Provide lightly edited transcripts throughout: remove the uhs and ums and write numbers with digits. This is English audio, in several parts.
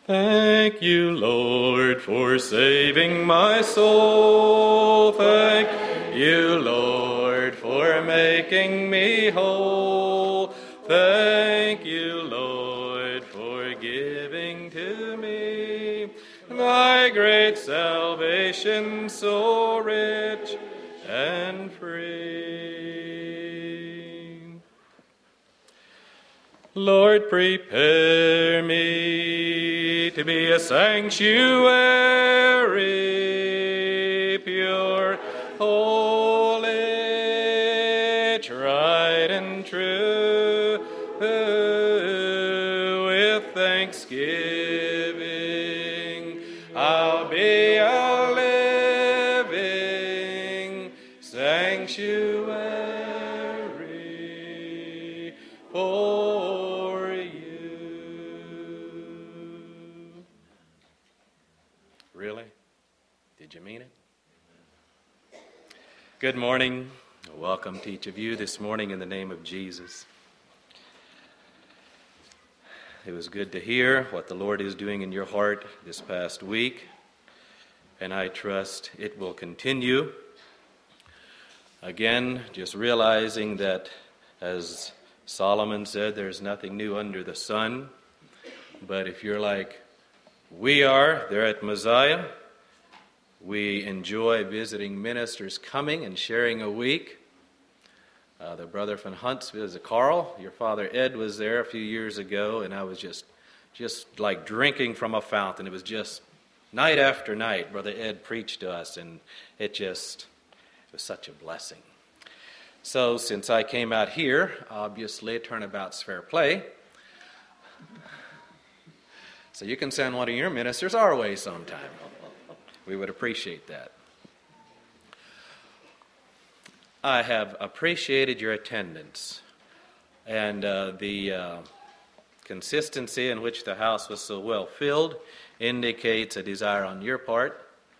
Thank you, Lord, for saving my soul. Thank you, Lord, for making me whole. Thank you, Lord, for giving to me thy great salvation so rich and free. Lord, prepare me to be a sanctuary, pure, holy, tried and true, with thanksgiving. I'll be a living sanctuary for you. Really? Did you mean it? Good morning. Welcome to each of you this morning in the name of Jesus. It was good to hear what the Lord is doing in your heart this past week, and I trust it will continue. Again, just realizing that, as Solomon said, there's nothing new under the sun. But if you're like we are there at Mosiah, we enjoy visiting ministers coming and sharing a week. The brother from Huntsville, Carl, your father Ed, was there a few years ago, and I was just like drinking from a fountain. It was just night after night, Brother Ed preached to us, and it was such a blessing. So since I came out here, obviously turnabout's fair play. So you can send one of your ministers our way sometime. We would appreciate that. I have appreciated your attendance and the consistency in which the house was so well filled indicates a desire on your part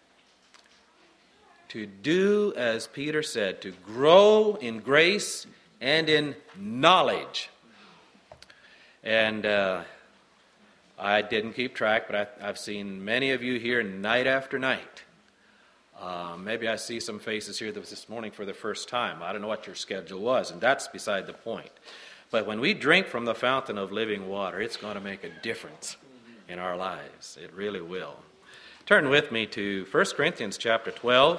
to do as Peter said, to grow in grace and in knowledge. And I didn't keep track, but I've seen many of you here night after night. Maybe I see some faces here that was this morning for the first time. I don't know what your schedule was, and that's beside the point. But when we drink from the fountain of living water, it's going to make a difference in our lives. It really will. Turn with me to 1 Corinthians chapter 12.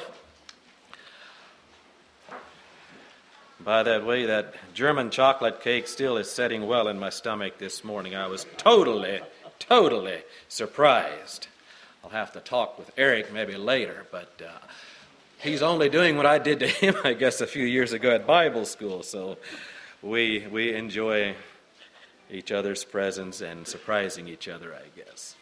By that way, that German chocolate cake still is setting well in my stomach this morning. I was totally surprised. I'll have to talk with Eric maybe later, but he's only doing what I did to him, I guess, a few years ago at Bible school. So we enjoy each other's presence and surprising each other, I guess.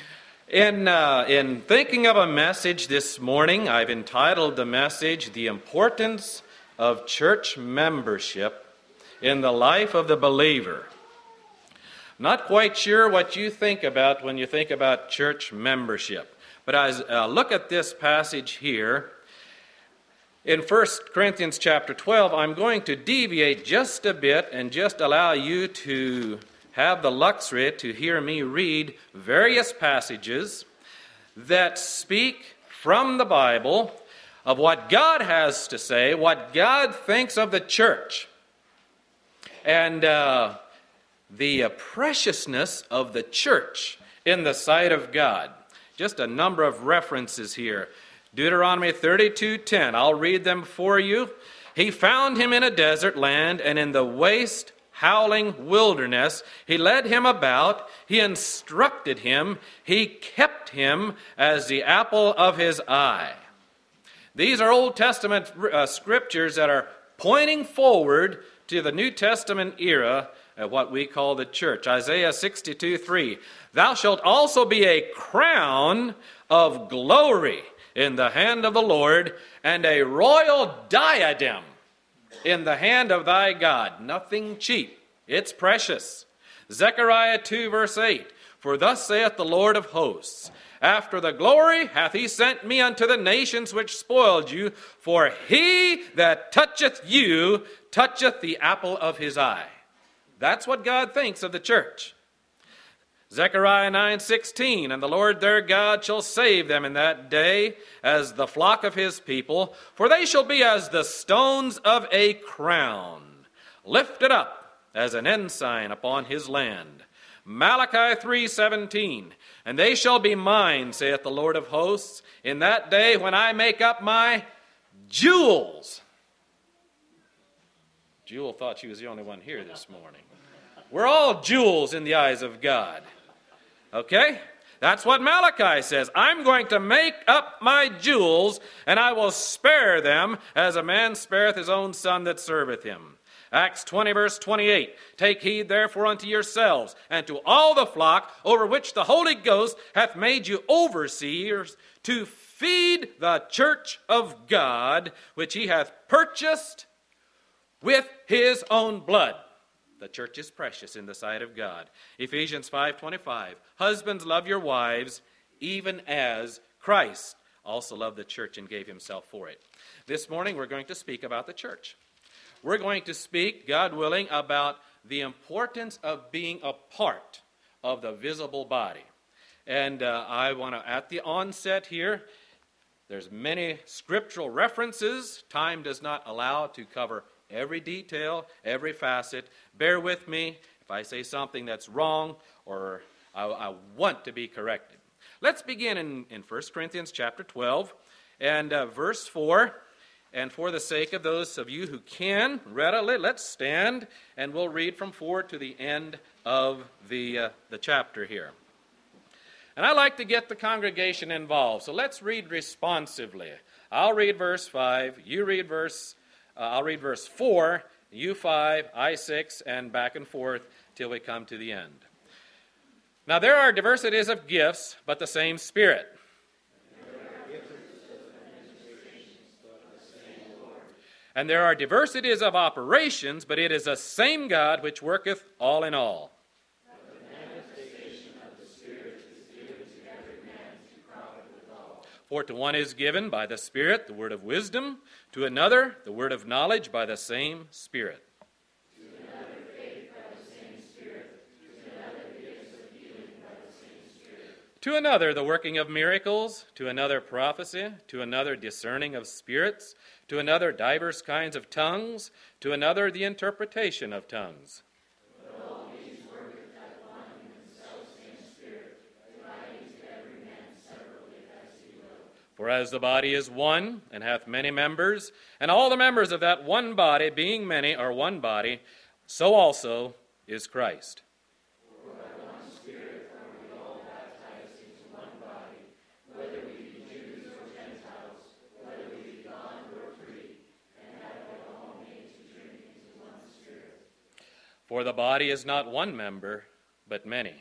In thinking of a message this morning, I've entitled the message, "The Importance of Church Membership in the Life of the Believer." Not quite sure what you think about when you think about church membership. But as I look at this passage here, in 1 Corinthians chapter 12, I'm going to deviate just a bit and just allow you to have the luxury to hear me read various passages that speak from the Bible of what God has to say, what God thinks of the church, and the preciousness of the church in the sight of God. Just a number of references here. Deuteronomy 32:10. I'll read them for you. He found him in a desert land, and in the waste, howling wilderness. He led him about. He instructed him. He kept him as the apple of his eye. These are Old Testament scriptures that are pointing forward to the New Testament era of what we call the church. Isaiah 62:3. Thou shalt also be a crown of glory in the hand of the Lord, and a royal diadem in the hand of thy God. Nothing cheap. It's precious. Zechariah 2 verse 8. For thus saith the Lord of hosts, after the glory hath he sent me unto the nations which spoiled you, for he that toucheth you toucheth the apple of his eye. That's what God thinks of the church. Zechariah 9:16, and the Lord their God shall save them in that day as the flock of his people, for they shall be as the stones of a crown, lifted up as an ensign upon his land. Malachi 3:17, and they shall be mine, saith the Lord of hosts, in that day when I make up my jewels. Jewel thought she was the only one here this morning. We're all jewels in the eyes of God. Okay? That's what Malachi says. I'm going to make up my jewels, and I will spare them as a man spareth his own son that serveth him. Acts 20, verse 28. Take heed therefore unto yourselves, and to all the flock over which the Holy Ghost hath made you overseers, to feed the church of God, which he hath purchased with his own blood. The church is precious in the sight of God. Ephesians 5:25. Husbands, love your wives, even as Christ also loved the church and gave himself for it. This morning we're going to speak about the church. We're going to speak, God willing, about the importance of being a part of the visible body. And I want to, at the onset here, there's many scriptural references. Time does not allow to cover every detail, every facet. Bear with me if I say something that's wrong or I want to be corrected. Let's begin in 1 Corinthians chapter 12 and verse 4. And for the sake of those of you who can readily, let's stand and we'll read from 4 to the end of the chapter here. And I like to get the congregation involved, so let's read responsively. I'll read verse 5, you read I'll read verse 4, you 5, I 6, and back and forth till we come to the end. Now there are diversities of gifts, but the same Spirit. And there are diversities of operations, but it is the same God which worketh all in all. For to one is given by the Spirit the word of wisdom, to another the word of knowledge by the same Spirit. To another faith by the same Spirit, to another gifts of healing by the same Spirit. To another the working of miracles, to another prophecy, to another discerning of spirits, to another divers kinds of tongues, to another the interpretation of tongues. But all these worketh that one and the selfsame Spirit, dividing to every man severally as he will. For as the body is one, and hath many members, and all the members of that one body, being many, are one body, so also is Christ. For by one Spirit are we all baptized into one body, whether we be Jews or Gentiles, whether we be bond or free, and have we all made to drink into one Spirit. For the body is not one member, but many.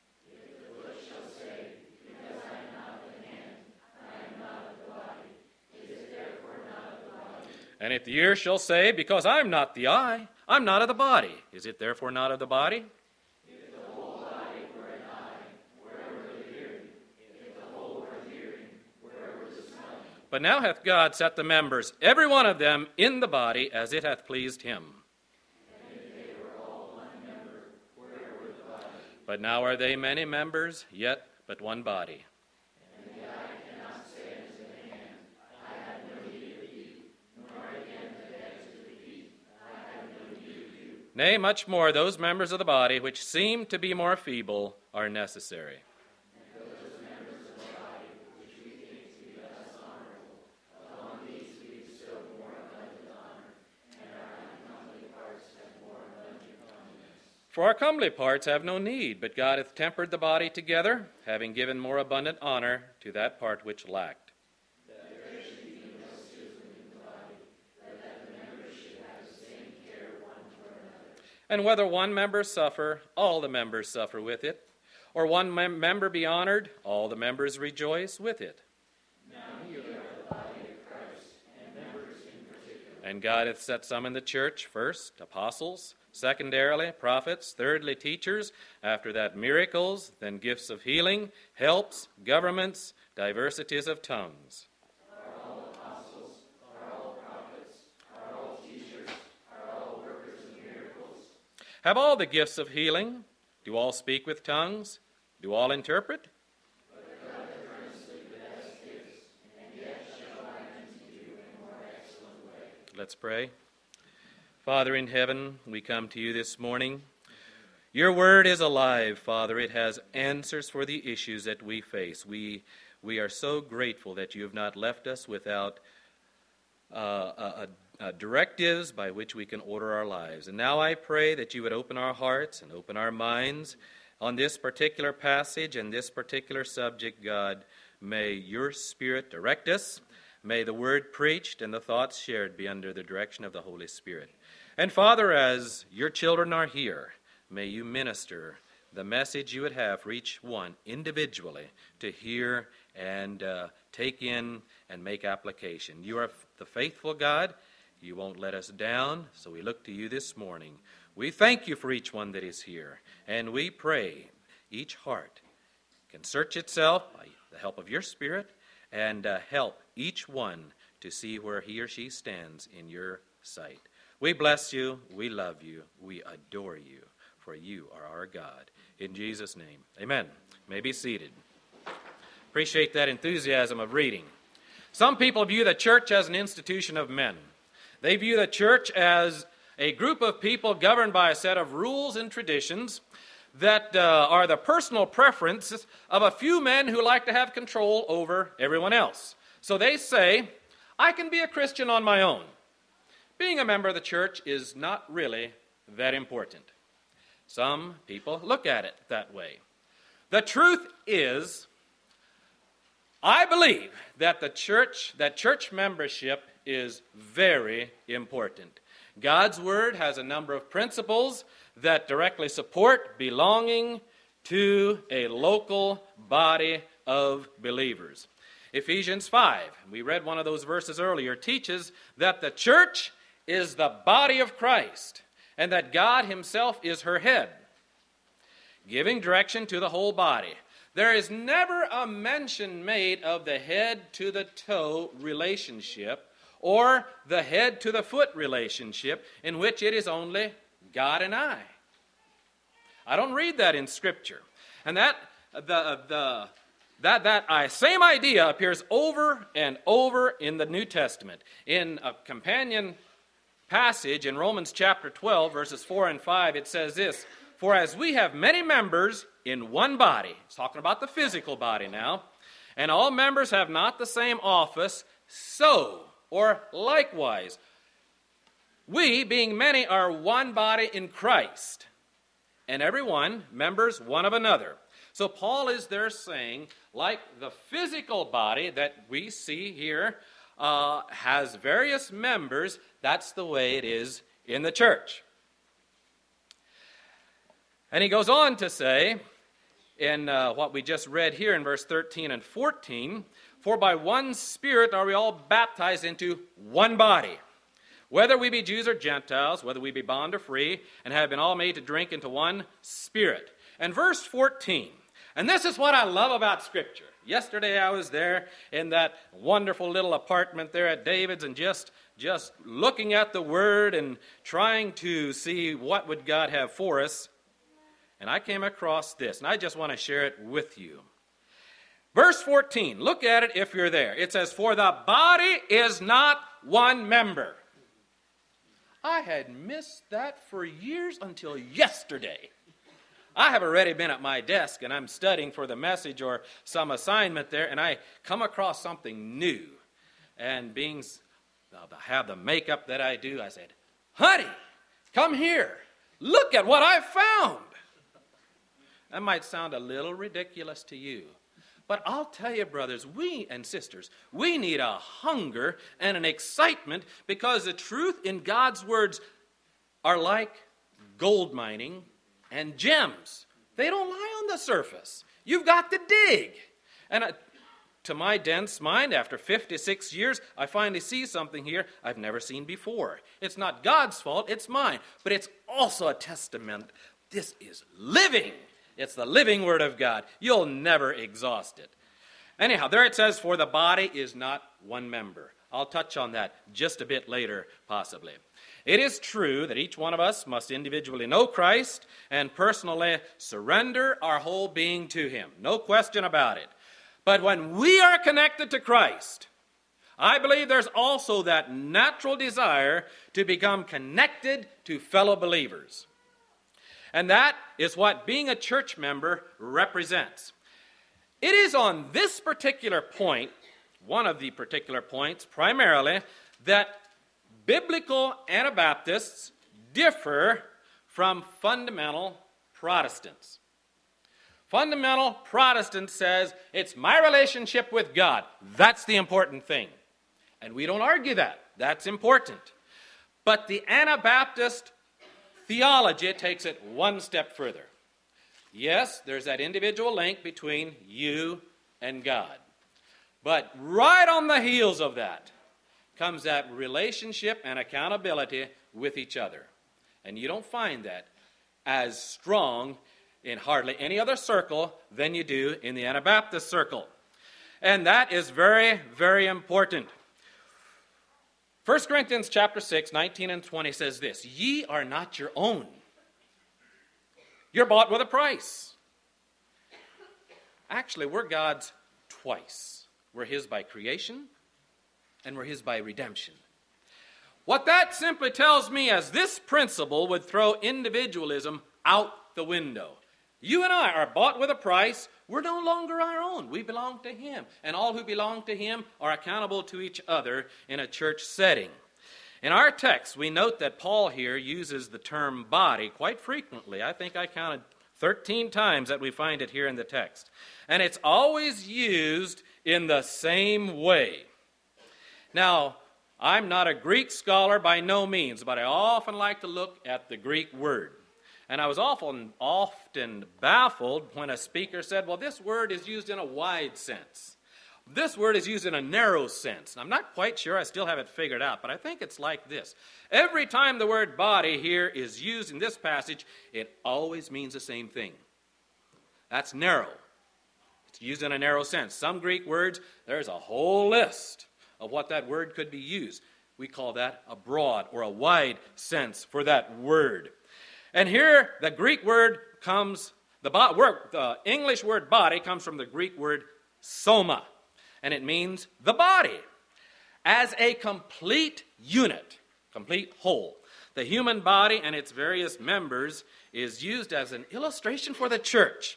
If the foot shall say, because I am not the hand, I am not of the body, is it therefore not of the body? And if the ear shall say, because I am not the eye, I'm not of the body, is it therefore not of the body? If the whole body were an eye, where were the hearing? If the whole were hearing, where were the smelling? But now hath God set the members, every one of them, in the body, as it hath pleased him. And if they were all one member, where were the body? But now are they many members, yet but one body. And the eye cannot say unto the hand, I have no need of thee, nor again the head to the feet, I have no need of you. Nay, much more, those members of the body which seem to be more feeble are necessary. And those members of the body which we think to be less honorable, upon these we bestow more abundant honor, and our uncomely parts have more abundant comeliness. For our comely parts have no need, but God hath tempered the body together, having given more abundant honor to that part which lacked. That there should be no schism in the body, but that the members should have the same care one for another. And whether one member suffer, all the members suffer with it. Or one member be honored, all the members rejoice with it. Now ye are the body of Christ, and members in particular. And God hath set some in the church, first apostles, secondarily prophets, thirdly teachers, after that miracles, then gifts of healing, helps, governments, diversities of tongues. Are all apostles, are all prophets, are all teachers, are all workers of miracles? Have all the gifts of healing? Do all speak with tongues? Do all interpret? Let's pray. Father in heaven, we come to you this morning. Your word is alive, Father. It has answers for the issues that we face. We are so grateful that you have not left us without directives by which we can order our lives. And now I pray that you would open our hearts and open our minds on this particular passage and this particular subject, God. May your Spirit direct us. May the word preached and the thoughts shared be under the direction of the Holy Spirit. And Father, as your children are here, may you minister the message you would have for each one individually to hear and take in and make application. You are the faithful God. You won't let us down, so we look to you this morning. We thank you for each one that is here, and we pray each heart can search itself by the help of your Spirit and help each one to see where he or she stands in your sight. We bless you, we love you, we adore you, for you are our God. In Jesus' name, amen. You may be seated. Appreciate that enthusiasm of reading. Some people view the church as an institution of men. They view the church as a group of people governed by a set of rules and traditions that are the personal preferences of a few men who like to have control over everyone else. So they say, I can be a Christian on my own. Being a member of the church is not really that important. Some people look at it that way. The truth is, I believe that church membership is very important. God's Word has a number of principles that directly support belonging to a local body of believers. Ephesians 5, we read one of those verses earlier, teaches that the church is the body of Christ and that God himself is her head, giving direction to the whole body. There is never a mention made of the head to the toe relationship or the head to the foot relationship in which it is only God and I. I don't read that in Scripture. And that same idea appears over and over in the New Testament. In a companion passage in Romans chapter 12, verses 4 and 5, it says this, For as we have many members in one body, it's talking about the physical body now, and all members have not the same office, so, or likewise, we, being many, are one body in Christ, and everyone members one of another. So Paul is there saying, like the physical body that we see here has various members, that's the way it is in the church. And he goes on to say, in what we just read here in verse 13 and 14, For by one Spirit are we all baptized into one body, whether we be Jews or Gentiles, whether we be bond or free, and have been all made to drink into one Spirit. And verse 14, and this is what I love about Scripture. Yesterday I was there in that wonderful little apartment there at David's and just looking at the Word and trying to see what would God have for us. And I came across this, and I just want to share it with you. Verse 14, look at it if you're there. It says, For the body is not one member. I had missed that for years until yesterday. I have already been at my desk, and I'm studying for the message or some assignment there, and I come across something new. And being, have the makeup that I do, I said, Honey, come here. Look at what I found. That might sound a little ridiculous to you. But I'll tell you, brothers, we and sisters, we need a hunger and an excitement because the truth in God's words are like gold mining and gems. They don't lie on the surface. You've got to dig. And to my dense mind, after 56 years, I finally see something here I've never seen before. It's not God's fault, it's mine. But it's also a testament. This is living. It's the living Word of God. You'll never exhaust it. Anyhow, there it says, For the body is not one member. I'll touch on that just a bit later, possibly. It is true that each one of us must individually know Christ and personally surrender our whole being to Him. No question about it. But when we are connected to Christ, I believe there's also that natural desire to become connected to fellow believers. And that is what being a church member represents. It is on this particular point, one of the particular points primarily, that biblical Anabaptists differ from fundamental Protestants. Fundamental Protestant says, it's my relationship with God. That's the important thing. And we don't argue that. That's important. But the Anabaptist theology takes it one step further. Yes, there's that individual link between you and God. But right on the heels of that comes that relationship and accountability with each other. And you don't find that as strong in hardly any other circle than you do in the Anabaptist circle. And that is very, very important. 1 Corinthians chapter 6, 19 and 20 says this, "Ye are not your own. You're bought with a price." Actually, we're God's twice. We're His by creation, and we're His by redemption. What that simply tells me is this principle would throw individualism out the window. You and I are bought with a price. We're no longer our own. We belong to Him. And all who belong to Him are accountable to each other in a church setting. In our text, we note that Paul here uses the term body quite frequently. I think I counted 13 times that we find it here in the text. And it's always used in the same way. Now, I'm not a Greek scholar by no means, but I often like to look at the Greek word. And I was often baffled when a speaker said, well, this word is used in a wide sense. This word is used in a narrow sense. I'm not quite sure. I still have it figured out, but I think it's like this. Every time the word body here is used in this passage, it always means the same thing. That's narrow. It's used in a narrow sense. Some Greek words, there's a whole list of what that word could be used. We call that a broad or a wide sense for that word. And here, the Greek word comes, the English word body comes from the Greek word soma, and it means the body as a complete unit, complete whole. The human body and its various members is used as an illustration for the church.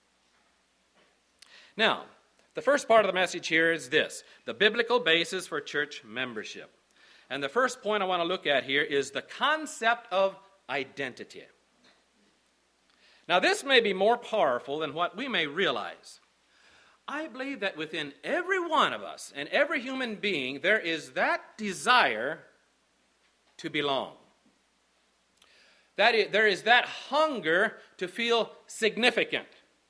Now, the first part of the message here is this, the biblical basis for church membership. And the first point I want to look at here is the concept of identity. Now, this may be more powerful than what we may realize. I believe that within every one of us and every human being, there is that desire to belong. There is that hunger to feel significant.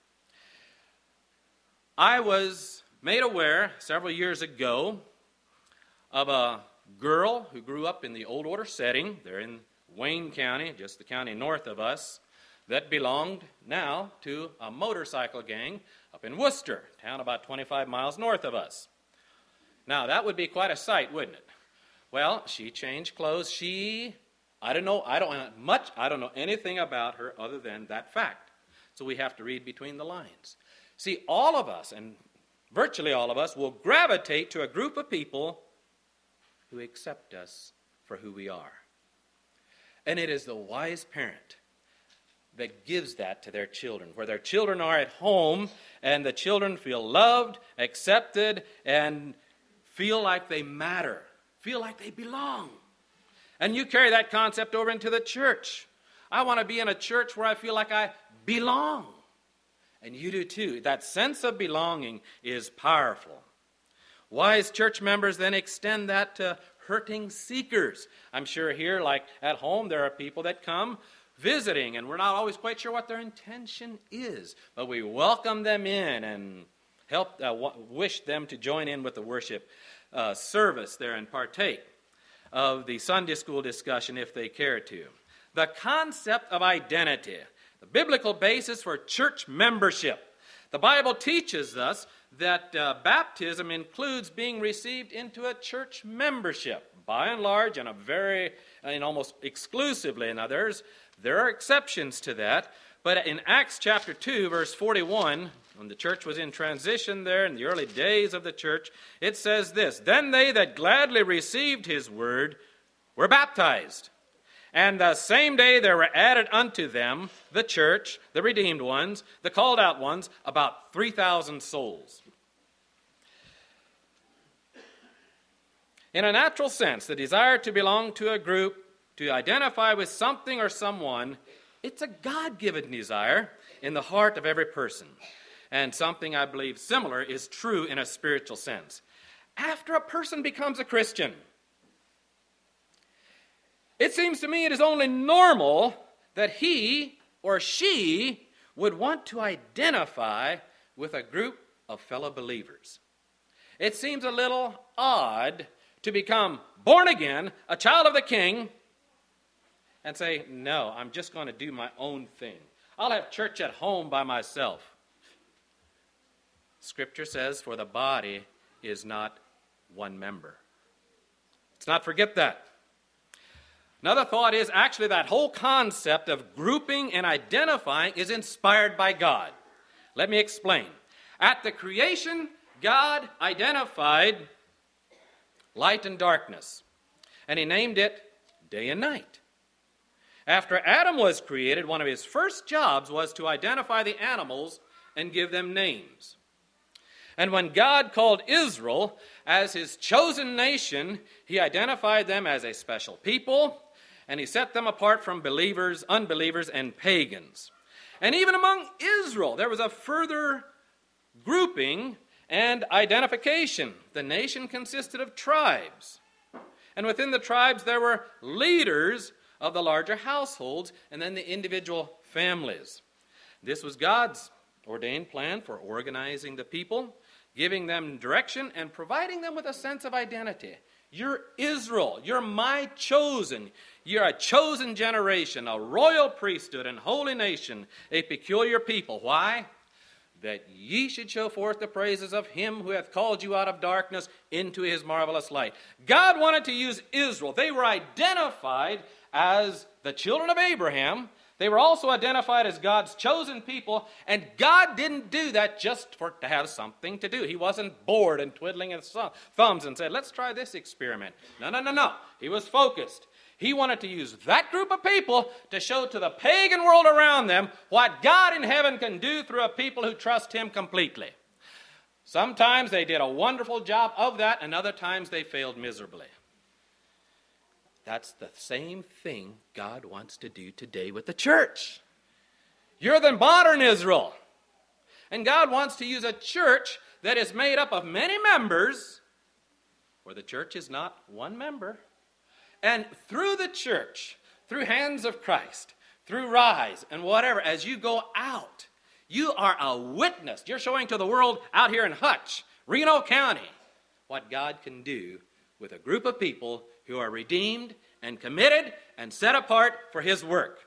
I was made aware several years ago of a girl who grew up in the Old Order setting. They're in Wayne County, just the county north of us, that belonged now to a motorcycle gang up in Worcester, a town about 25 miles north of us. Now, that would be quite a sight, wouldn't it? Well, she changed clothes. I don't know anything about her other than that fact. So we have to read between the lines. See, all of us, and virtually all of us, will gravitate to a group of people who accept us for who we are. And it is the wise parent that gives that to their children, where their children are at home and the children feel loved, accepted, and feel like they matter, feel like they belong. And you carry that concept over into the church. I want to be in a church where I feel like I belong. And you do too. That sense of belonging is powerful. Wise church members then extend that to hurting seekers. I'm sure here, like at home, there are people that come visiting, and we're not always quite sure what their intention is. But we welcome them in and wish them to join in with the worship service there and partake of the Sunday school discussion if they care to. The concept of identity, the biblical basis for church membership. The Bible teaches us that baptism includes being received into a church membership. by and large and almost exclusively. Now there are exceptions to that, but in Acts chapter 2, verse 41, when the church was in transition there in the early days of the church, it says this, "Then they that gladly received his word were baptized. And the same day there were added unto them, the church, the redeemed ones, the called out ones, about 3,000 souls." In a natural sense, the desire to belong to a group, to identify with something or someone, it's a God-given desire in the heart of every person. And something I believe similar is true in a spiritual sense. After a person becomes a Christian, it seems to me it is only normal that he or she would want to identify with a group of fellow believers. It seems a little odd to become born again, a child of the King, and say, "No, I'm just going to do my own thing. I'll have church at home by myself." Scripture says, "For the body is not one member." Let's not forget that. Another thought is actually that whole concept of grouping and identifying is inspired by God. Let me explain. At the creation, God identified light and darkness, and he named it day and night. After Adam was created, one of his first jobs was to identify the animals and give them names. And when God called Israel as his chosen nation, he identified them as a special people, and he set them apart from believers, unbelievers, and pagans. And even among Israel, there was a further grouping and identification. The nation consisted of tribes. And within the tribes, there were leaders of the larger households and then the individual families. This was God's ordained plan for organizing the people, giving them direction, and providing them with a sense of identity. You're Israel. You're my chosen. You're a chosen generation, a royal priesthood and holy nation, a peculiar people. Why? That ye should show forth the praises of him who hath called you out of darkness into his marvelous light. God wanted to use Israel. They were identified as the children of Abraham. They were also identified as God's chosen people, and God didn't do that just to have something to do. He wasn't bored and twiddling his thumbs and said, "Let's try this experiment." No. He was focused. He wanted to use that group of people to show to the pagan world around them what God in heaven can do through a people who trust him completely. Sometimes they did a wonderful job of that, and other times they failed miserably. That's the same thing God wants to do today with the church. You're the modern Israel. And God wants to use a church that is made up of many members, where the church is not one member. And through the church, through Hands of Christ, through Rise and whatever, as you go out, you are a witness. You're showing to the world out here in Hutch, Reno County, what God can do with a group of people who are redeemed and committed and set apart for his work.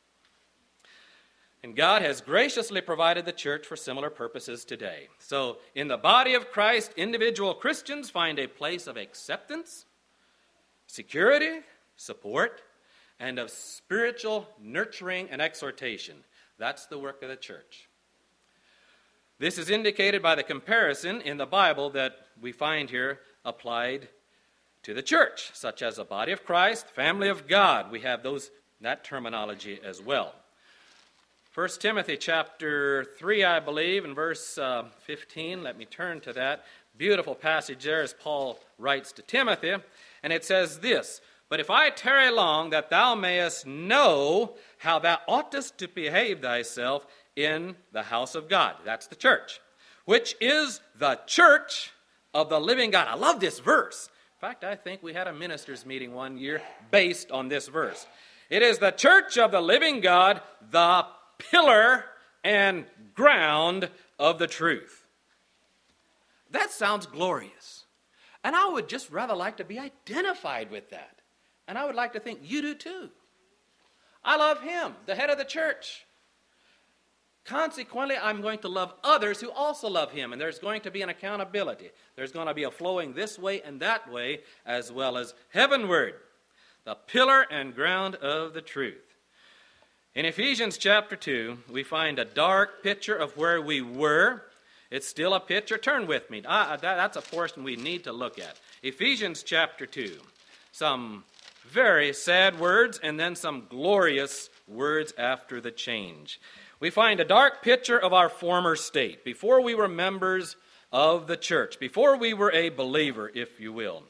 And God has graciously provided the church for similar purposes today. So in the body of Christ, individual Christians find a place of acceptance, security, support, and of spiritual nurturing and exhortation. That's the work of the church. This is indicated by the comparison in the Bible that we find here applied to the church, such as the body of Christ, family of God. We have that terminology as well. 1 Timothy chapter 3, I believe, in verse 15. Let me turn to that. Beautiful passage there as Paul writes to Timothy. And it says this, "But if I tarry long, that thou mayest know how thou oughtest to behave thyself in the house of God." That's the church, which is the church of the living God. I love this verse. In fact, I think we had a ministers' meeting one year based on this verse. It is the church of the living God, the pillar and ground of the truth. That sounds glorious. And I would just rather like to be identified with that. And I would like to think you do too. I love him, the head of the church. Consequently, I'm going to love others who also love him, and there's going to be an accountability. There's going to be a flowing this way and that way, as well as heavenward, the pillar and ground of the truth. In Ephesians chapter 2, we find a dark picture of where we were. It's still a picture. Turn with me. That's a portion we need to look at. Ephesians chapter 2. Some very sad words and then some glorious words after the change. We find a dark picture of our former state, before we were members of the church, before we were a believer, if you will.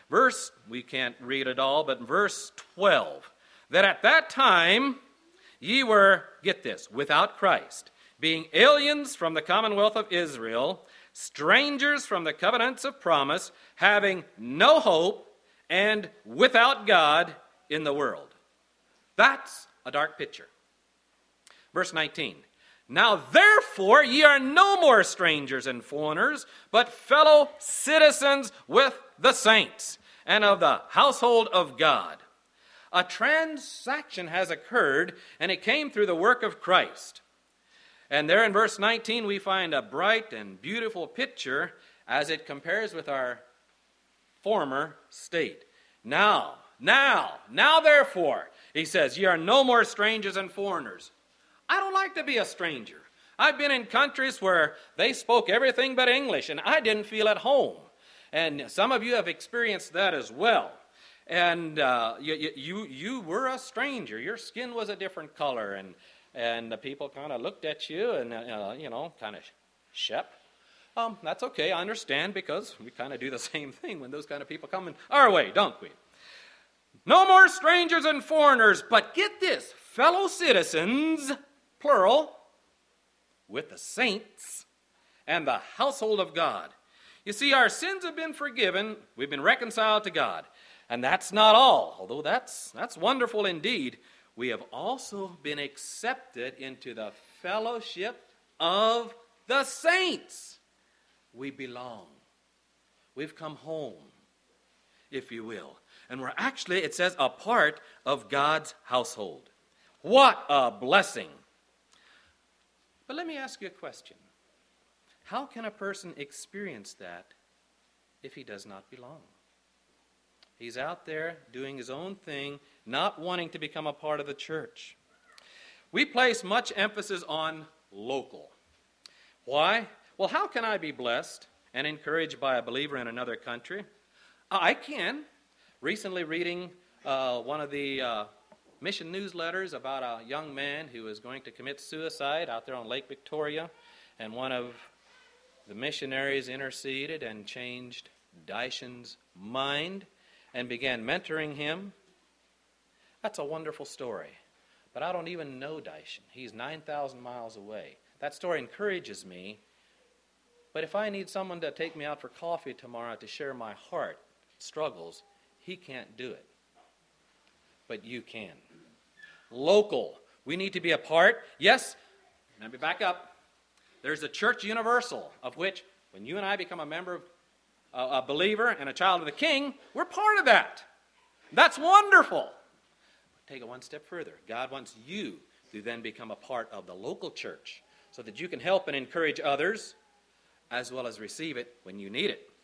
We can't read it all, but verse 12, that at that time ye were, get this, without Christ, being aliens from the commonwealth of Israel, strangers from the covenants of promise, having no hope, and without God in the world. That's a dark picture. Verse 19, now therefore ye are no more strangers and foreigners, but fellow citizens with the saints and of the household of God. A transaction has occurred, and it came through the work of Christ. And there in verse 19 we find a bright and beautiful picture as it compares with our former state. Now therefore, he says, ye are no more strangers and foreigners. I don't like to be a stranger. I've been in countries where they spoke everything but English, and I didn't feel at home. And some of you have experienced that as well. And you were a stranger. Your skin was a different color, and the people kind of looked at you and, kind of shep. That's okay, I understand, because we kind of do the same thing when those kind of people come in our way, don't we? No more strangers and foreigners, but get this, fellow citizens, plural, with the saints and the household of God. You see, our sins have been forgiven. We've been reconciled to God. And that's not all, although that's wonderful indeed. We have also been accepted into the fellowship of the saints. We belong. We've come home, if you will. And we're actually, it says, a part of God's household. What a blessing. But let me ask you a question. How can a person experience that if he does not belong? He's out there doing his own thing, not wanting to become a part of the church. We place much emphasis on local. Why? Well, how can I be blessed and encouraged by a believer in another country? I can. Recently reading one of the mission newsletters about a young man who was going to commit suicide out there on Lake Victoria, and one of the missionaries interceded and changed Daishan's mind and began mentoring him. That's a wonderful story. But I don't even know Daishan. He's 9,000 miles away. That story encourages me. But if I need someone to take me out for coffee tomorrow to share my heart struggles, he can't do it. But you can. Local. We need to be a part. Yes, let me back up. There's a church universal, of which when you and I become a member of a believer and a child of the King, we're part of that. That's wonderful. Take it one step further. God wants you to then become a part of the local church so that you can help and encourage others as well as receive it when you need it.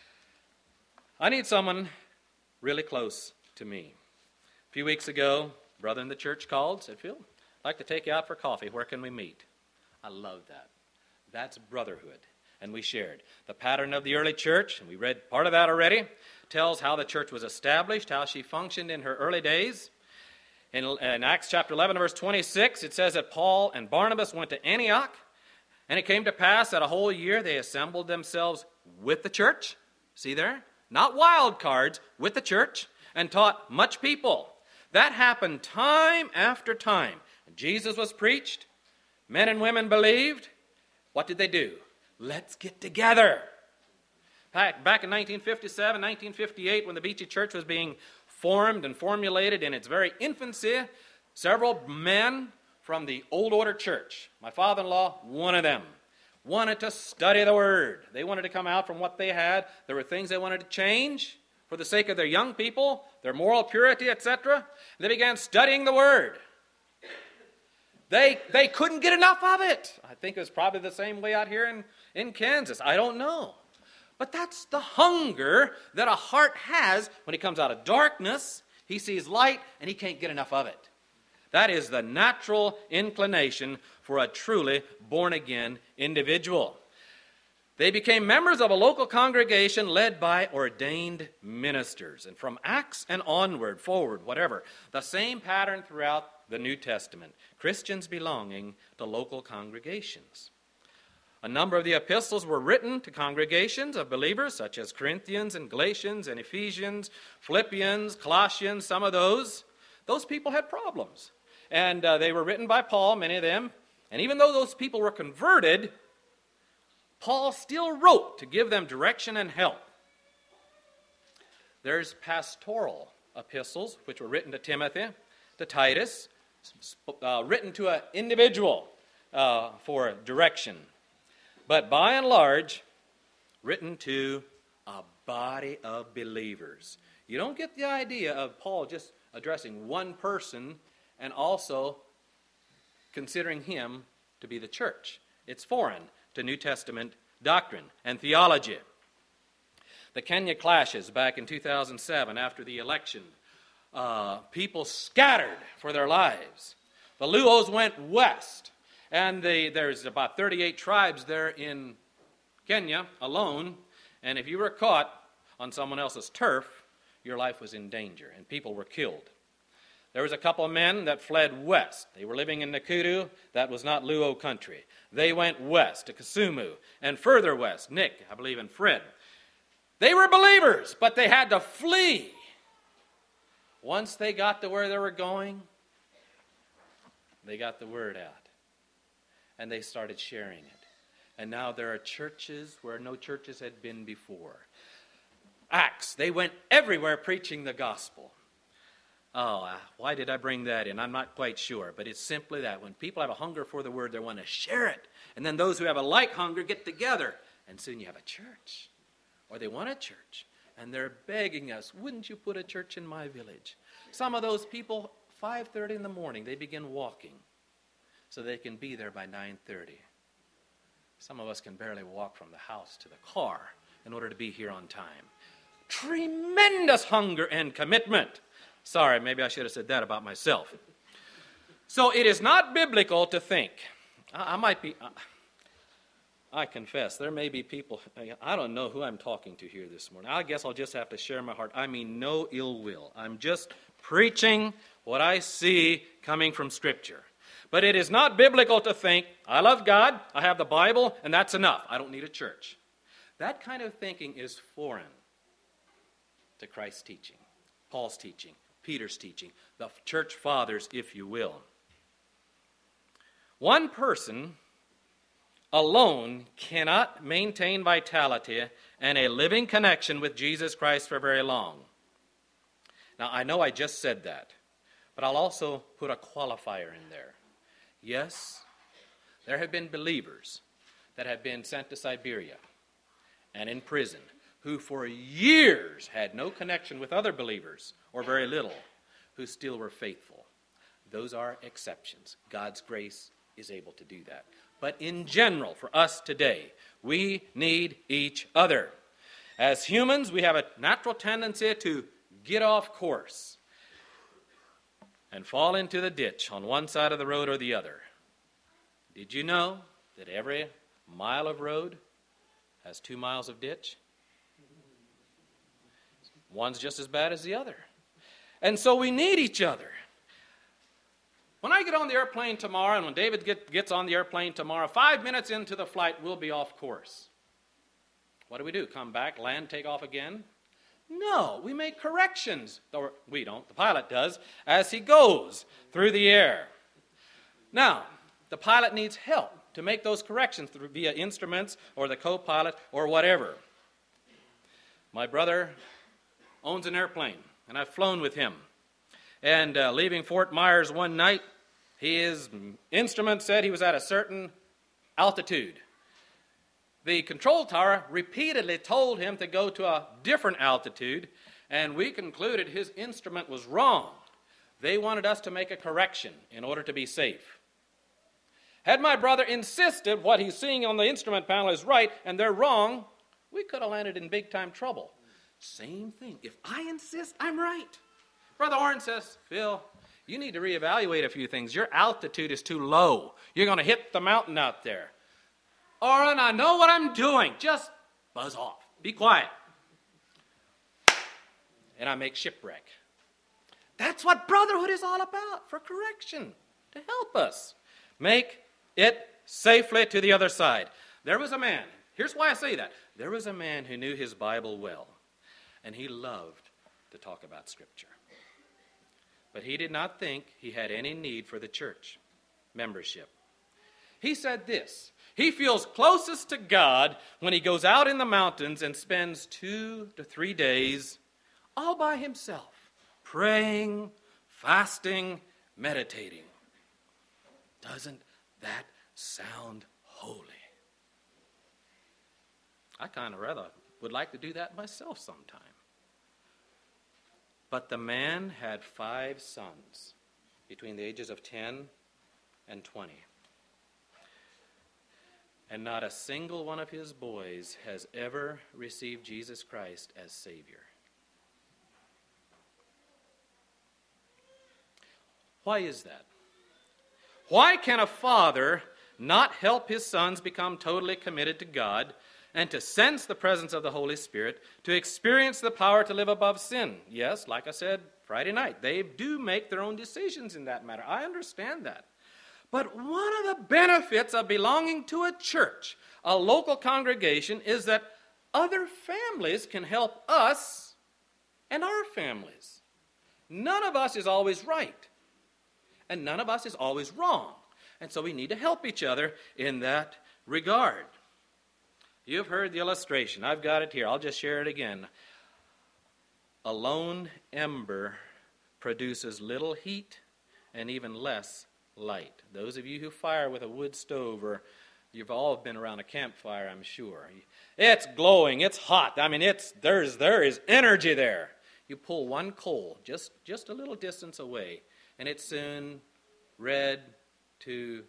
I need someone really close to me. A few weeks ago, a brother in the church called, said, Phil, I'd like to take you out for coffee. Where can we meet? I love that. That's brotherhood. And we shared. The pattern of the early church, and we read part of that already, tells how the church was established, how she functioned in her early days. In Acts chapter 11, verse 26, it says that Paul and Barnabas went to Antioch, and it came to pass that a whole year they assembled themselves with the church. See there? Not wild cards, with the church, and taught much people. That happened time after time. Jesus was preached. Men and women believed. What did they do? Let's get together. Back in 1957, 1958, when the Beachy Church was being formed and formulated in its very infancy, several men from the Old Order Church, my father-in-law, one of them, wanted to study the Word. They wanted to come out from what they had. There were things they wanted to change for the sake of their young people, their moral purity, etc. They began studying the Word. They couldn't get enough of it. I think it was probably the same way out here in Kansas. I don't know. But that's the hunger that a heart has when he comes out of darkness. He sees light and he can't get enough of it. That is the natural inclination for a truly born-again individual. They became members of a local congregation led by ordained ministers. And from Acts and onward, forward, whatever, the same pattern throughout the New Testament. Christians belonging to local congregations. A number of the epistles were written to congregations of believers, such as Corinthians and Galatians and Ephesians, Philippians, Colossians, some of those. Those people had problems. And they were written by Paul, many of them. And even though those people were converted, Paul still wrote to give them direction and help. There's pastoral epistles, which were written to Timothy, to Titus, written to an individual for direction. But by and large, written to a body of believers. You don't get the idea of Paul just addressing one person and also considering him to be the church. It's foreign to New Testament doctrine and theology. The Kenya clashes back in 2007 after the election, people scattered for their lives. The Luos went west, and there's about 38 tribes there in Kenya alone, and if you were caught on someone else's turf, your life was in danger, and people were killed. There was a couple of men that fled west. They were living in Nakuru. That was not Luo country. They went west to Kisumu, and further west, Nick, I believe, and Fred. They were believers, but they had to flee. Once they got to where they were going, they got the word out, and they started sharing it. And now there are churches where no churches had been before. Acts, they went everywhere preaching the gospel. Oh, why did I bring that in? I'm not quite sure, but it's simply that. When people have a hunger for the word, they want to share it. And then those who have a like hunger get together, and soon you have a church. Or they want a church, and they're begging us, wouldn't you put a church in my village? Some of those people, 5:30 in the morning, they begin walking so they can be there by 9:30. Some of us can barely walk from the house to the car in order to be here on time. Tremendous hunger and commitment. Sorry, maybe I should have said that about myself. So it is not biblical to think. I confess, there may be people, I don't know who I'm talking to here this morning. I guess I'll just have to share my heart. I mean no ill will. I'm just preaching what I see coming from Scripture. But it is not biblical to think, I love God, I have the Bible, and that's enough. I don't need a church. That kind of thinking is foreign to Christ's teaching, Paul's teaching, Peter's teaching, the church fathers, if you will. One person alone cannot maintain vitality and a living connection with Jesus Christ for very long. Now, I know I just said that, but I'll also put a qualifier in there. Yes, there have been believers that have been sent to Siberia and in prison who for years had no connection with other believers, or very little, who still were faithful. Those are exceptions. God's grace is able to do that. But in general, for us today, we need each other. As humans, we have a natural tendency to get off course and fall into the ditch on one side of the road or the other. Did you know that every mile of road has 2 miles of ditch? One's just as bad as the other. And so we need each other. When I get on the airplane tomorrow, and when David gets on the airplane tomorrow, 5 minutes into the flight, we'll be off course. What do? Come back, land, take off again? No, we make corrections. Or we don't, the pilot does, as he goes through the air. Now, the pilot needs help to make those corrections via instruments or the co-pilot or whatever. My brother owns an airplane, and I've flown with him. And leaving Fort Myers one night, his instrument said he was at a certain altitude. The control tower repeatedly told him to go to a different altitude, and we concluded his instrument was wrong. They wanted us to make a correction in order to be safe. Had my brother insisted what he's seeing on the instrument panel is right and they're wrong, we could have landed in big-time trouble. Same thing. If I insist, I'm right. Brother Oren says, Phil, you need to reevaluate a few things. Your altitude is too low. You're going to hit the mountain out there. Oren, I know what I'm doing. Just buzz off. Be quiet. And I make shipwreck. That's what brotherhood is all about, for correction, to help us make it safely to the other side. There was a man. Here's why I say that. There was a man who knew his Bible well, and he loved to talk about Scripture. But he did not think he had any need for the church membership. He said this: he feels closest to God when he goes out in the mountains and spends 2 to 3 days all by himself, praying, fasting, meditating. Doesn't that sound holy? I kind of rather would like to do that myself sometime. But the man had 5 sons between the ages of 10 and 20. And not a single one of his boys has ever received Jesus Christ as Savior. Why is that? Why can a father not help his sons become totally committed to God and to sense the presence of the Holy Spirit, to experience the power to live above sin? Yes, like I said Friday night, they do make their own decisions in that matter. I understand that. But one of the benefits of belonging to a church, a local congregation, is that other families can help us and our families. None of us is always right, and none of us is always wrong. And so we need to help each other in that regard. You've heard the illustration. I've got it here. I'll just share it again. A lone ember produces little heat and even less light. Those of you who fire with a wood stove, or you've all been around a campfire, I'm sure. It's glowing. It's hot. I mean, there is energy there. You pull one coal just a little distance away, and it's soon red to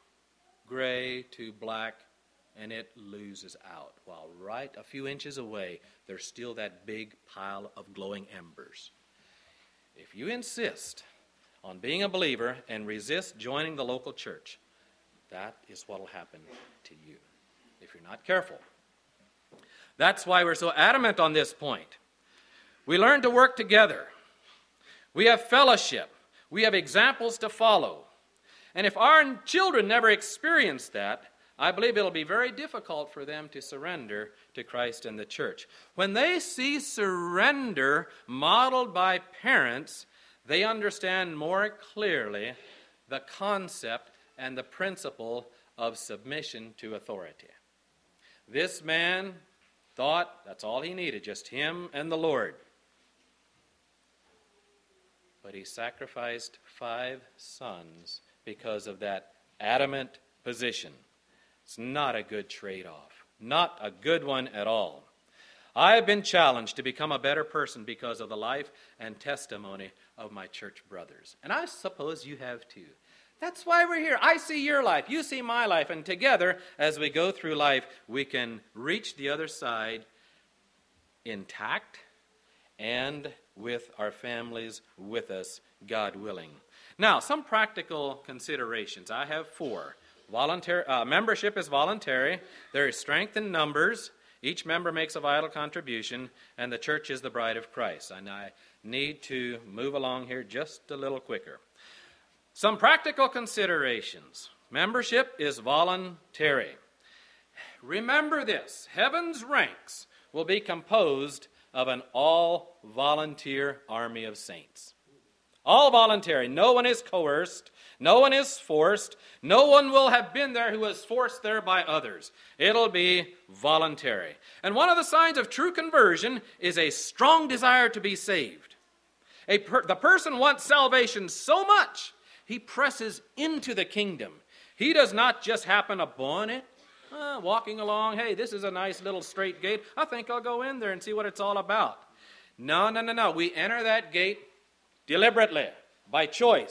gray to black, and it loses out. While right a few inches away, there's still that big pile of glowing embers. If you insist on being a believer and resist joining the local church, that is what will happen to you if you're not careful. That's why we're so adamant on this point. We learn to work together. We have fellowship. We have examples to follow. And if our children never experience that, I believe it'll be very difficult for them to surrender to Christ and the church. When they see surrender modeled by parents, they understand more clearly the concept and the principle of submission to authority. This man thought that's all he needed, just him and the Lord. But he sacrificed 5 sons because of that adamant position. It's not a good trade-off. Not a good one at all. I have been challenged to become a better person because of the life and testimony of my church brothers. And I suppose you have too. That's why we're here. I see your life. You see my life. And together, as we go through life, we can reach the other side intact and with our families with us, God willing. Now, some practical considerations. I have 4. Membership is voluntary. There is strength in numbers. Each member makes a vital contribution, and the church is the bride of Christ. And I need to move along here just a little quicker. Some practical considerations. Membership is voluntary. Remember this: heaven's ranks will be composed of an all-volunteer army of saints. All voluntary. No one is coerced. No one is forced. No one will have been there who was forced there by others. It'll be voluntary. And one of the signs of true conversion is a strong desire to be saved. The person wants salvation so much, he presses into the kingdom. He does not just happen upon it, walking along, hey, this is a nice little straight gate. I think I'll go in there and see what it's all about. No. We enter that gate deliberately, by choice.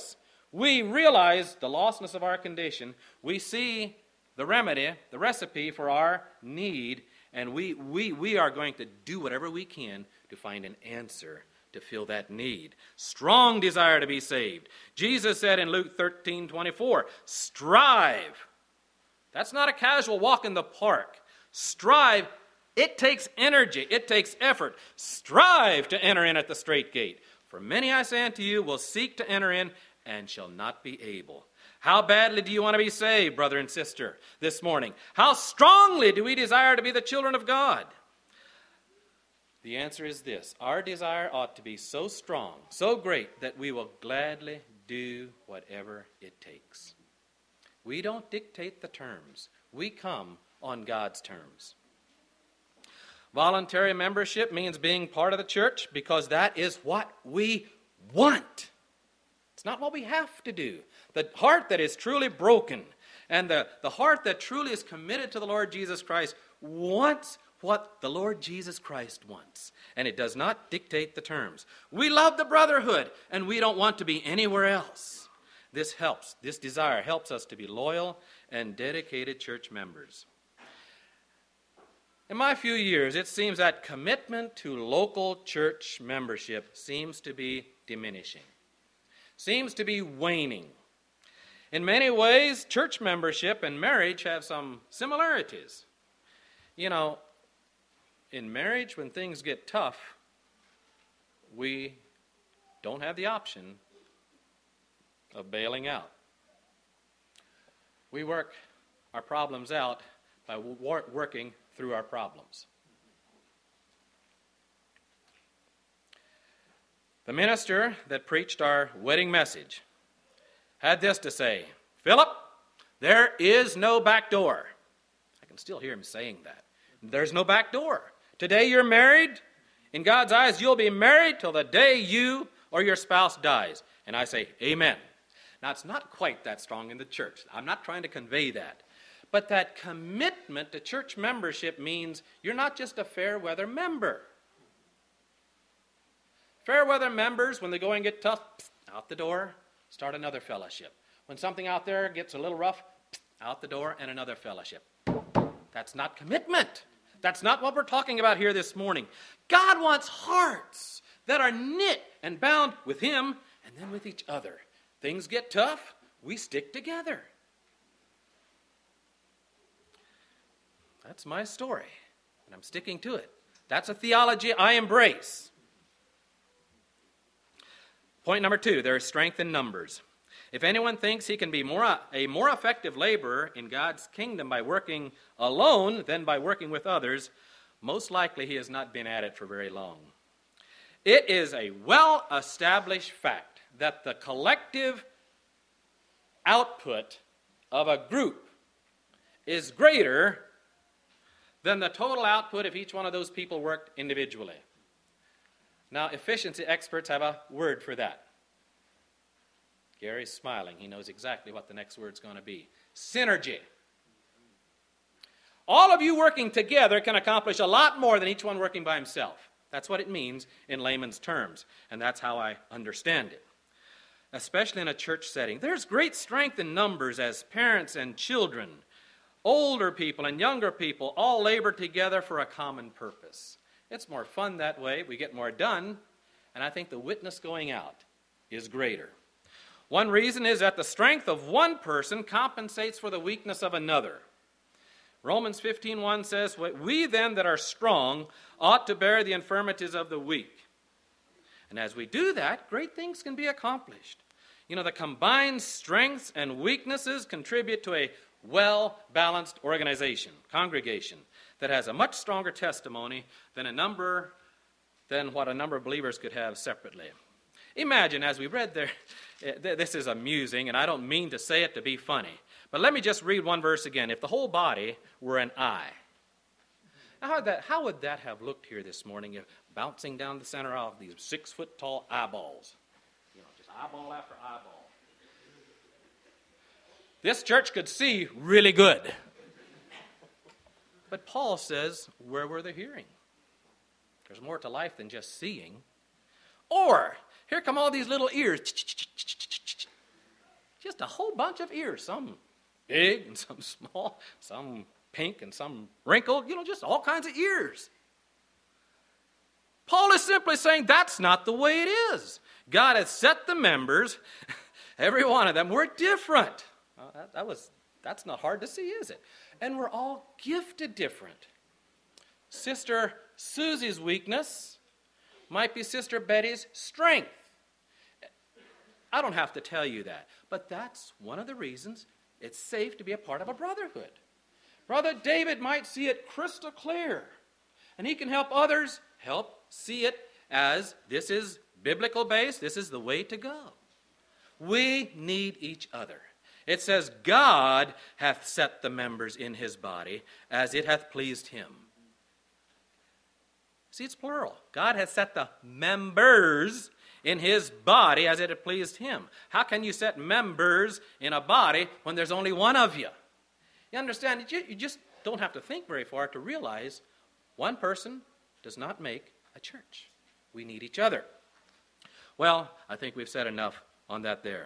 We realize the lostness of our condition. We see the remedy, the recipe for our need, and we are going to do whatever we can to find an answer to fill that need. Strong desire to be saved. Jesus said in Luke 13:24, strive. That's not a casual walk in the park. Strive. It takes energy. It takes effort. Strive to enter in at the strait gate. For many, I say unto you, will seek to enter in and shall not be able. How badly do you want to be saved, brother and sister, this morning? How strongly do we desire to be the children of God? The answer is this. Our desire ought to be so strong, so great, that we will gladly do whatever it takes. We don't dictate the terms. We come on God's terms. Voluntary membership means being part of the church because that is what we want. It's not what we have to do. The heart that is truly broken and the heart that truly is committed to the Lord Jesus Christ wants what the Lord Jesus Christ wants. And it does not dictate the terms. We love the brotherhood and we don't want to be anywhere else. This helps. This desire helps us to be loyal and dedicated church members. In my few years, it seems that commitment to local church membership seems to be diminishing. Seems to be waning. In many ways, church membership and marriage have some similarities. You know, in marriage, when things get tough, we don't have the option of bailing out. We work our problems out by working through our problems. The minister that preached our wedding message had this to say, Philip, there is no back door. I can still hear him saying that. There's no back door. Today you're married. In God's eyes, you'll be married till the day you or your spouse dies. And I say, amen. Now, it's not quite that strong in the church. I'm not trying to convey that. But that commitment to church membership means you're not just a fair weather member. Fair weather members, when the going gets tough, out the door, start another fellowship. When something out there gets a little rough, out the door and another fellowship. That's not commitment. That's not what we're talking about here this morning. God wants hearts that are knit and bound with Him and then with each other. Things get tough, we stick together. That's my story, and I'm sticking to it. That's a theology I embrace. Point number 2, there is strength in numbers. If anyone thinks he can be a more effective laborer in God's kingdom by working alone than by working with others, most likely he has not been at it for very long. It is a well-established fact that the collective output of a group is greater than the total output if each one of those people worked individually. Now, efficiency experts have a word for that. Gary's smiling. He knows exactly what the next word's going to be. Synergy. All of you working together can accomplish a lot more than each one working by himself. That's what it means in layman's terms, and that's how I understand it. Especially in a church setting. There's great strength in numbers as parents and children, older people and younger people all labor together for a common purpose. It's more fun that way. We get more done, and I think the witness going out is greater. One reason is that the strength of one person compensates for the weakness of another. Romans 15:1 says, "We then that are strong ought to bear the infirmities of the weak." And as we do that, great things can be accomplished. You know, the combined strengths and weaknesses contribute to a well-balanced congregation that has a much stronger testimony than what a number of believers could have separately. Imagine, as we read there, this is amusing, and I don't mean to say it to be funny, but let me just read one verse again. If the whole body were an eye, how would that have looked here this morning, if bouncing down the center of these 6-foot-tall eyeballs? You know, just eyeball after eyeball. This church could see really good. But Paul says, where were the hearing? There's more to life than just seeing. Or, here come all these little ears. Just a whole bunch of ears, some big and some small, some pink and some wrinkled, just all kinds of ears. Paul is simply saying that's not the way it is. God has set the members, every one of them, we're different. That's not hard to see, is it? And we're all gifted different. Sister Susie's weakness might be Sister Betty's strength. I don't have to tell you that, but that's one of the reasons it's safe to be a part of a brotherhood. Brother David might see it crystal clear, and he can help others see it as this is biblical based, this is the way to go. We need each other. It says, God hath set the members in his body as it hath pleased him. See, it's plural. God has set the members in his body as it had pleased him. How can you set members in a body when there's only one of you? You understand? You just don't have to think very far to realize one person does not make a church. We need each other. Well, I think we've said enough on that there.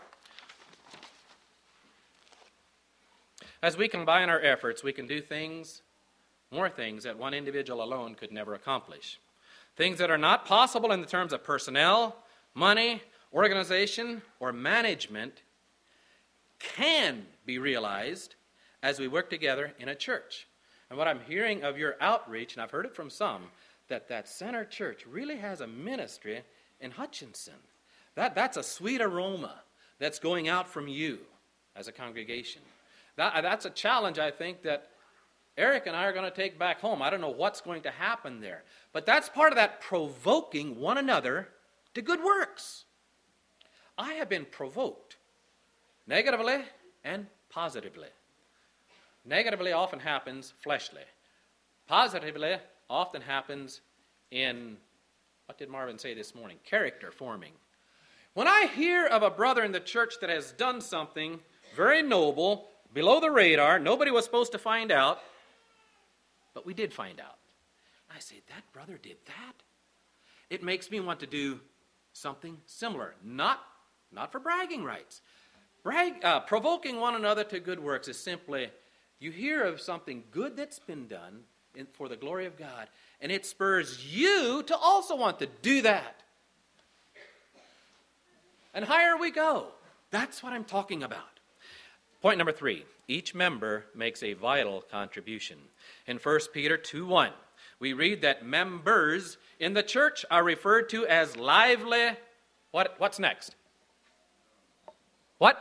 As we combine our efforts, we can do more things that one individual alone could never accomplish. Things that are not possible in the terms of personnel, money, organization, or management can be realized as we work together in a church. And what I'm hearing of your outreach, and I've heard it from some, that Center Church really has a ministry in Hutchinson. That's a sweet aroma that's going out from you as a congregation. That's a challenge, I think, that Eric and I are going to take back home. I don't know what's going to happen there. But that's part of that provoking one another to good works. I have been provoked negatively and positively. Negatively often happens fleshly. Positively often happens in, what did Marvin say this morning? Character forming. When I hear of a brother in the church that has done something very noble, below the radar, nobody was supposed to find out, but we did find out. I say, that brother did that? It makes me want to do something similar. Not for bragging rights. Provoking one another to good works is simply, you hear of something good that's been done for the glory of God, and it spurs you to also want to do that. And higher we go. That's what I'm talking about. Point number 3, each member makes a vital contribution. In 1 Peter 2:1, we read that members in the church are referred to as lively. What's next? What?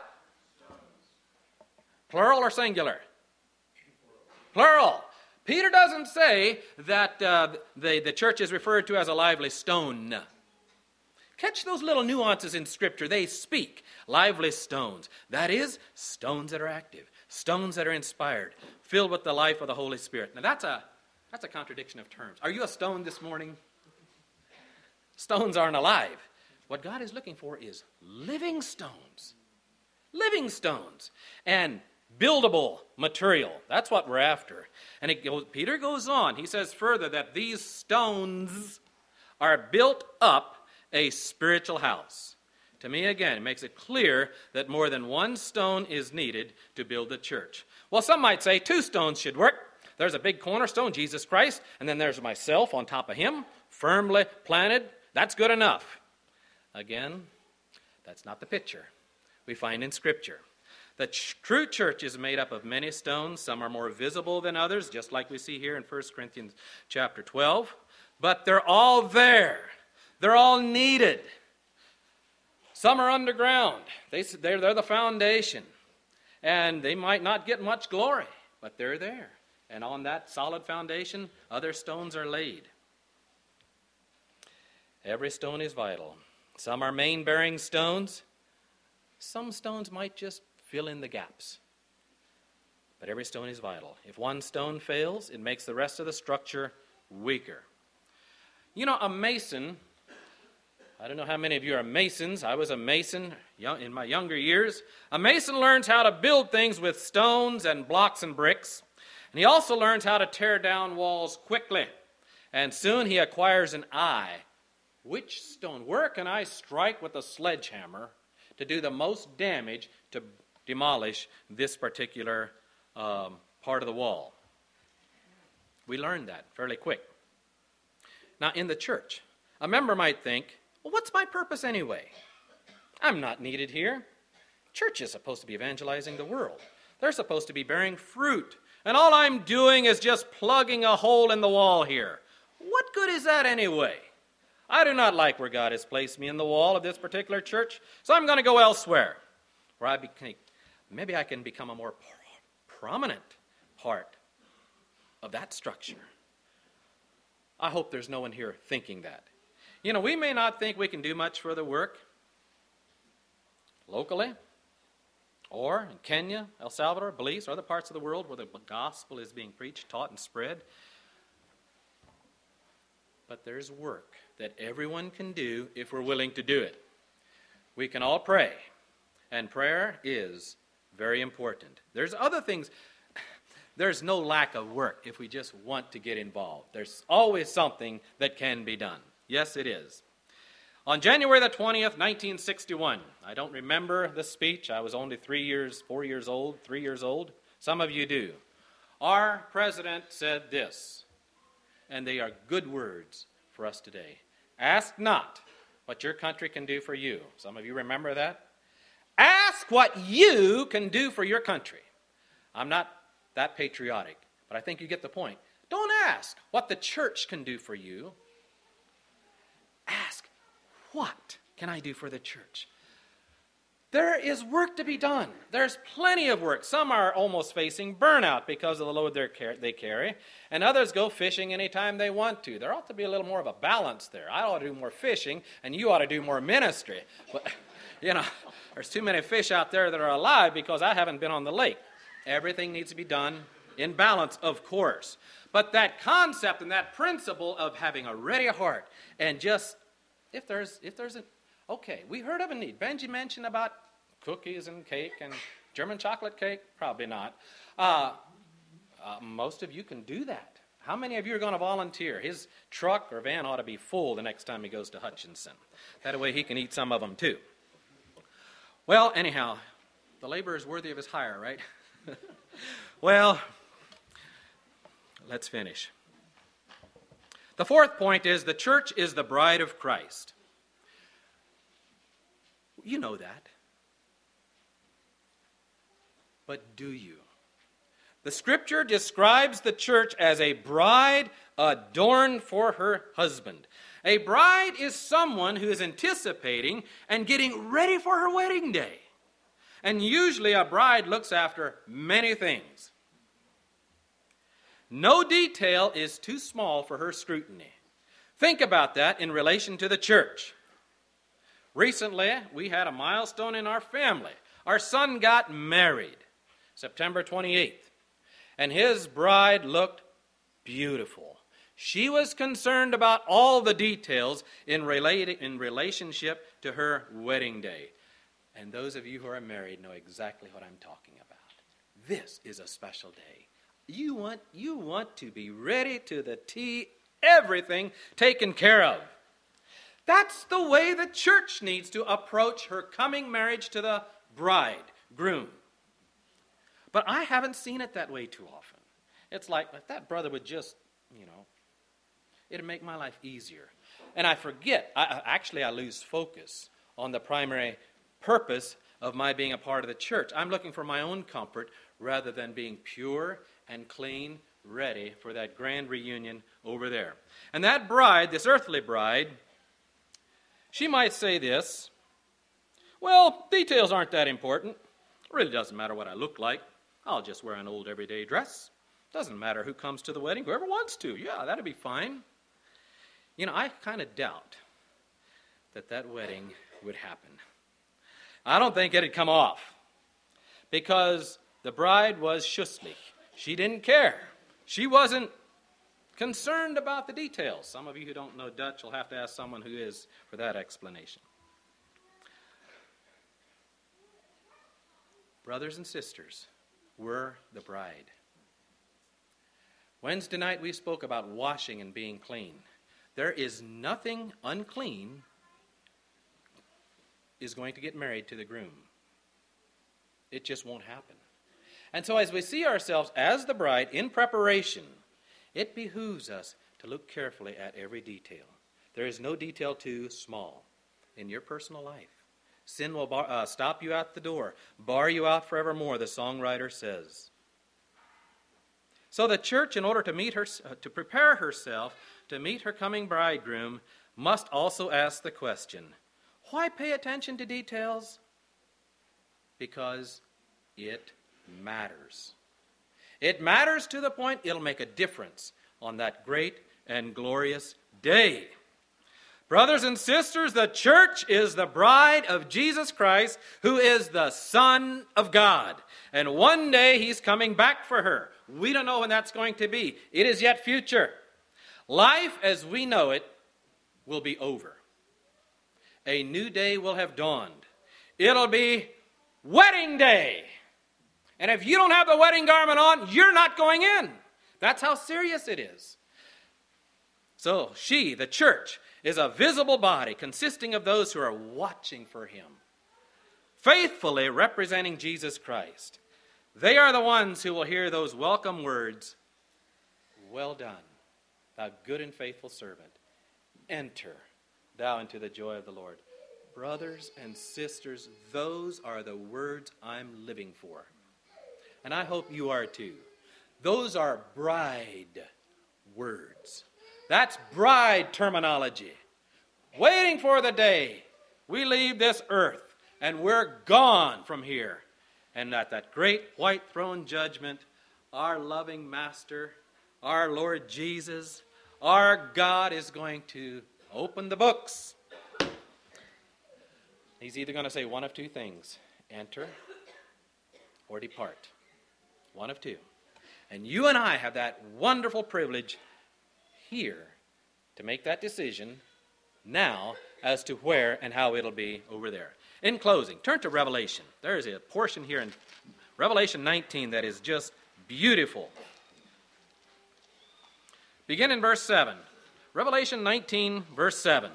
Plural or singular? Plural. Peter doesn't say that the church is referred to as a lively stone. Catch those little nuances in Scripture. They speak lively stones. That is, stones that are active, stones that are inspired, filled with the life of the Holy Spirit. Now that's a contradiction of terms. Are you a stone this morning? Stones aren't alive. What God is looking for is living stones. Living stones. And buildable material. That's what we're after. And Peter goes on. He says further that these stones are built up a spiritual house. To me, again, it makes it clear that more than one stone is needed to build the church. Well, some might say 2 stones should work. There's a big cornerstone, Jesus Christ, and then there's myself on top of him, firmly planted. That's good enough. Again, that's not the picture we find in Scripture. The true church is made up of many stones. Some are more visible than others, just like we see here in 1 Corinthians chapter 12. But they're all there. They're all needed. Some are underground. They're the foundation. And they might not get much glory, but they're there. And on that solid foundation, other stones are laid. Every stone is vital. Some are main-bearing stones. Some stones might just fill in the gaps. But every stone is vital. If one stone fails, it makes the rest of the structure weaker. You know, a mason, I don't know how many of you are masons. I was a mason in my younger years. A mason learns how to build things with stones and blocks and bricks. And he also learns how to tear down walls quickly. And soon he acquires an eye. Which stone? Where can I strike with a sledgehammer to do the most damage to demolish this particular part of the wall. We learned that fairly quick. Now, in the church, a member might think, well, what's my purpose anyway? I'm not needed here. Church is supposed to be evangelizing the world. They're supposed to be bearing fruit. And all I'm doing is just plugging a hole in the wall here. What good is that anyway? I do not like where God has placed me in the wall of this particular church, so I'm going to go elsewhere, where maybe I can become a more prominent part of that structure. I hope there's no one here thinking that. You know, we may not think we can do much for the work locally, or in Kenya, El Salvador, Belize, or other parts of the world where the gospel is being preached, taught, and spread. But there's work that everyone can do if we're willing to do it. We can all pray, and prayer is very important. There's other things. There's no lack of work if we just want to get involved. There's always something that can be done. Yes, it is. On January the 20th, 1961, I don't remember the speech. I was only 4 years old. Some of you do. Our president said this, and they are good words for us today. Ask not what your country can do for you. Some of you remember that? Ask what you can do for your country. I'm not that patriotic, but I think you get the point. Don't ask what the church can do for you. Ask, what can I do for the church? There is work to be done. There's plenty of work. Some are almost facing burnout because of the load they carry, and others go fishing anytime they want to. There ought to be a little more of a balance there. I ought to do more fishing, and you ought to do more ministry. But, you know, there's too many fish out there that are alive because I haven't been on the lake. Everything needs to be done in balance, of course. But that concept and that principle of having a ready heart and just, if there's an, okay, we heard of a need. Benji mentioned about cookies and cake and German chocolate cake. Probably not. Most of you can do that. How many of you are going to volunteer? His truck or van ought to be full the next time he goes to Hutchinson. That way he can eat some of them too. Well, anyhow, the laborer is worthy of his hire, right? Well, let's finish. The fourth point is the church is the bride of Christ. You know that. But do you? The Scripture describes the church as a bride adorned for her husband. A bride is someone who is anticipating and getting ready for her wedding day. And usually a bride looks after many things. No detail is too small for her scrutiny. Think about that in relation to the church. Recently, we had a milestone in our family. Our son got married, September 28th, and his bride looked beautiful. She was concerned about all the details in relationship to her wedding day. And those of you who are married know exactly what I'm talking about. This is a special day. You want to be ready to the T, everything taken care of. That's the way the church needs to approach her coming marriage to the bridegroom. But I haven't seen it that way too often. It's like, if that brother would just, it'd make my life easier. And I forget, I lose focus on the primary purpose of my being a part of the church. I'm looking for my own comfort rather than being pure and clean, ready for that grand reunion over there. And that bride, this earthly bride, she might say this, well, details aren't that important. It really doesn't matter what I look like. I'll just wear an old everyday dress. Doesn't matter who comes to the wedding, whoever wants to. Yeah, that'll be fine. I kind of doubt that wedding would happen. I don't think it'd come off because the bride was schusslich. She didn't care. She wasn't concerned about the details. Some of you who don't know Dutch will have to ask someone who is for that explanation. Brothers and sisters, we're the bride. Wednesday night we spoke about washing and being clean. There is nothing unclean is going to get married to the groom. It just won't happen. And so as we see ourselves as the bride in preparation, it behooves us to look carefully at every detail. There is no detail too small in your personal life. Sin will stop you at the door, bar you out forevermore, the songwriter says. So the church, in order to prepare herself to meet her coming bridegroom, must also ask the question, why pay attention to details? Because it matters. It matters to the point it'll make a difference on that great and glorious day. Brothers and sisters, the church is the bride of Jesus Christ, who is the Son of God. And one day he's coming back for her. We don't know when that's going to be. It is yet future. Life as we know it will be over. A new day will have dawned. It'll be wedding day. And if you don't have the wedding garment on, you're not going in. That's how serious it is. So she, the church, is a visible body consisting of those who are watching for him, faithfully representing Jesus Christ. They are the ones who will hear those welcome words, well done, thou good and faithful servant. Enter thou into the joy of the Lord. Brothers and sisters, those are the words I'm living for. And I hope you are too. Those are bride words. That's bride terminology. Waiting for the day we leave this earth and we're gone from here. And at that great white throne judgment, our loving Master, our Lord Jesus, our God is going to open the books. He's either going to say one of two things, enter or depart. One of two. And you and I have that wonderful privilege here to make that decision now as to where and how it'll be over there. In closing, turn to Revelation. There is a portion here in Revelation 19 that is just beautiful. Begin in verse 7. Revelation 19, verse 7.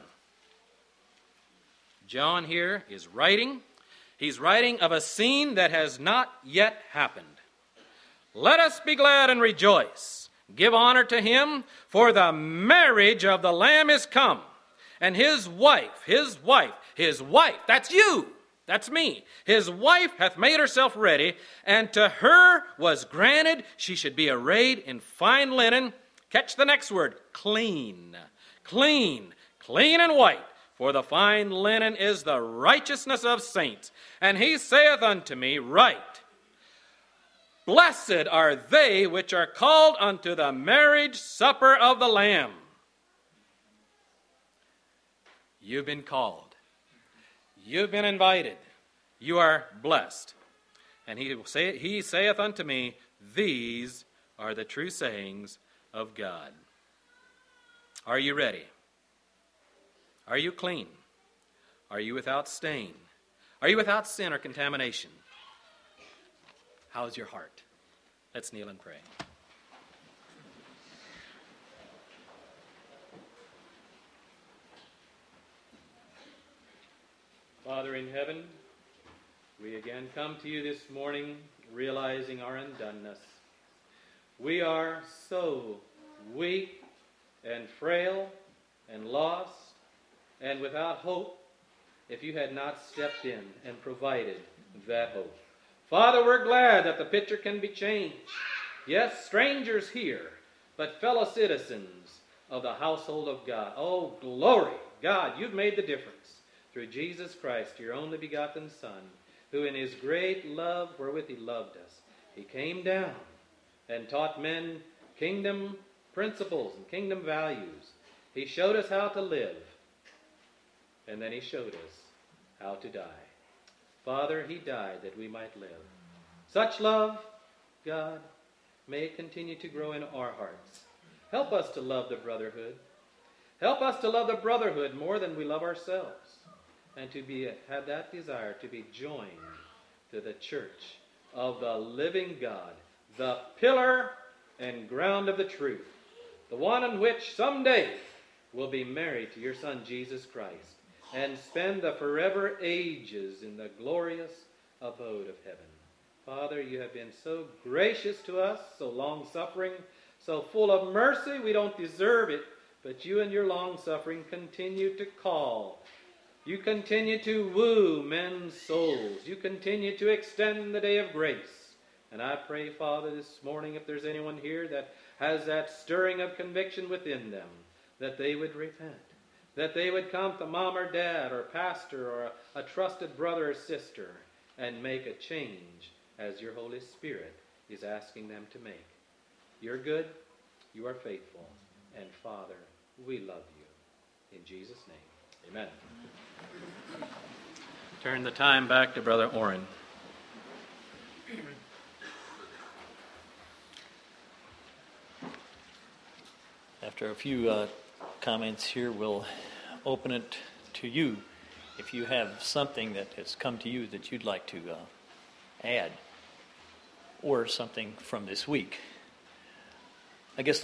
John here is writing. He's writing of a scene that has not yet happened. Let us be glad and rejoice. Give honor to him, for the marriage of the Lamb is come. And his wife, that's you, that's me. His wife hath made herself ready, and to her was granted she should be arrayed in fine linen. Catch the next word, clean, clean, clean and white. For the fine linen is the righteousness of saints. And he saith unto me, write, blessed are they which are called unto the marriage supper of the Lamb. You've been called. You've been invited. You are blessed. And he saith unto me, these are the true sayings of God. Are you ready? Are you clean? Are you without stain? Are you without sin or contamination? How's your heart? Let's kneel and pray. Father in heaven, we again come to you this morning realizing our undoneness. We are so weak and frail and lost and without hope if you had not stepped in and provided that hope. Father, we're glad that the picture can be changed. Yes, strangers here, but fellow citizens of the household of God. Oh, glory! God, you've made the difference through Jesus Christ, your only begotten Son, who in his great love wherewith he loved us, he came down and taught men kingdom principles and kingdom values. He showed us how to live, and then he showed us how to die. Father, he died that we might live. Such love, God, may it continue to grow in our hearts. Help us to love the brotherhood. Help us to love the brotherhood more than we love ourselves, and to have that desire to be joined to the church of the living God, the pillar and ground of the truth, the one in which someday we'll be married to your Son, Jesus Christ. and spend the forever ages in the glorious abode of heaven. Father, you have been so gracious to us, so long-suffering, so full of mercy, we don't deserve it, but you and your long-suffering continue to call. You continue to woo men's souls. You continue to extend the day of grace. And I pray, Father, this morning, if there's anyone here that has that stirring of conviction within them, that they would repent, that they would come to mom or dad or pastor or a trusted brother or sister and make a change as your Holy Spirit is asking them to make. You're good, you are faithful, and Father, we love you. In Jesus' name, amen. Turn the time back to Brother Orrin. After a few comments here, we'll open it to you. If you have something that has come to you that you'd like to add, or something from this week. I guess the